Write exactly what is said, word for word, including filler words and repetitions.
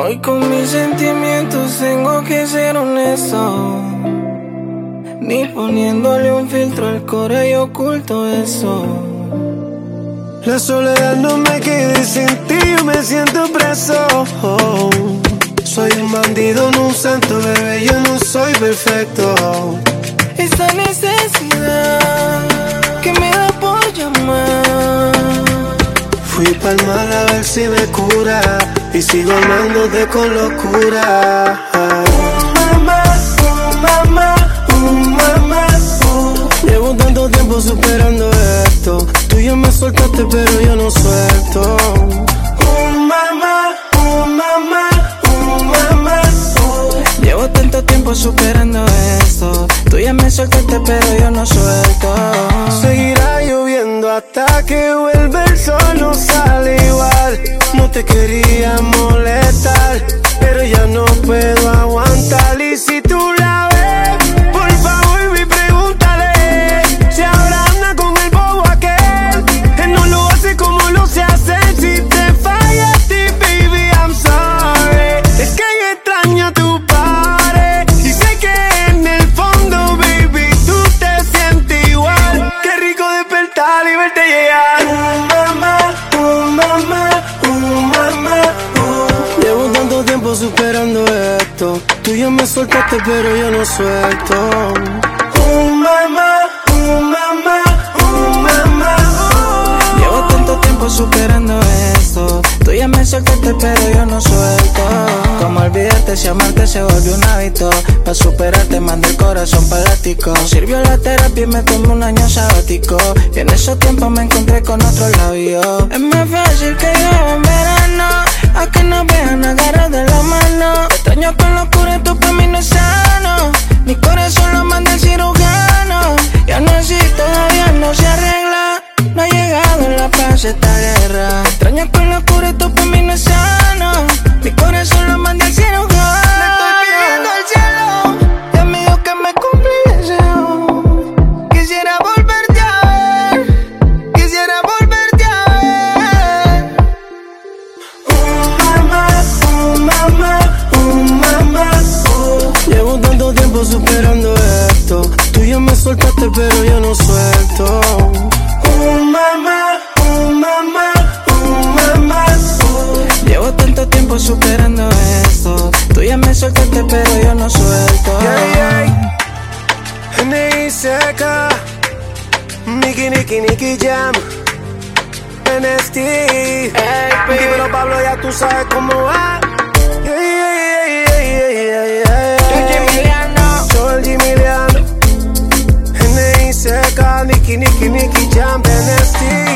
Hoy con mis sentimientos tengo que ser honesto. Ni poniéndole un filtro al core y oculto eso. La soledad no me quede sin ti, yo me siento preso. Oh, soy un bandido, no un santo, bebé, yo no soy perfecto. Esta necesidad que me da por llamar. Fui pa'l mal a ver si me cura y sigo amándote con locura. Oh mamá, oh mamá, oh mamá, oh. Llevo tanto tiempo superando esto. Tú ya me soltaste pero yo no suelto. Oh mamá, oh mamá, oh mamá, oh. Llevo tanto tiempo superando esto. Tú ya me soltaste pero yo no suelto. Seguirá lloviendo hasta que vuelva el sol, no sale igual. No te quería molestar, pero ya no puedo aguantar. Y si tú la ves, por favor ve y pregúntale si ahora anda con el bobo aquel. Él no lo hace como lo se hace. Si te falla a ti, baby, I'm sorry. Es que yo extraño tu padre y sé que en el fondo, baby, tú te sientes igual. Qué rico despertar y verte llegar. Oh mamá, oh mamá, oh mamá, oh. Llevo tanto tiempo superando esto. Tú ya me soltaste pero yo no suelto. Oh mamá, oh mamá, oh mamá, oh. Llevo tanto tiempo superando esto. Tú ya me soltaste pero yo no suelto. Como olvidarte si amarte se volvió un hábito. Pa' superarte mandé el corazón palástico. Sirvió la terapia y me tomé un año sabático. Y en esos tiempos me encontré con otro labio. Es más fácil que yo en verano, a que nos vean agarrados de la mano. Extraño con locura, esto pa' mí no es sano. Mi corazón lo manda el cirujano. Y aún así todavía no se arregla. No ha llegado en la paz esta guerra. Extraño con locura, esto pa' mí no es sano. Mi corazón lo manda el cirujano. Le estoy pidiendo al cielo, y me dijo que me cumple el deseo. Quisiera volverte a ver, quisiera volverte a ver. Oh mamá, oh mamá, oh mamá, oh. Llevo tanto tiempo superando esto. Tú ya me soltaste pero yo no suelto. Oh mamá, oh mamá, oh mamá, oh. Llevo tanto tiempo superando esto. Tú ya me soltaste pero yo no suelto. Yeah, yeah. N I C K, Nicky, Nicky, Nicky Jam, N S T. Hey, Dímelo Pablo, ya tú sabes cómo va. Yeah, yeah, yeah, yeah, yeah, yeah. Georgie Emiliano, Georgie Emiliano, N I C K, Nicky, Nicky, Nicky Jam, N S T.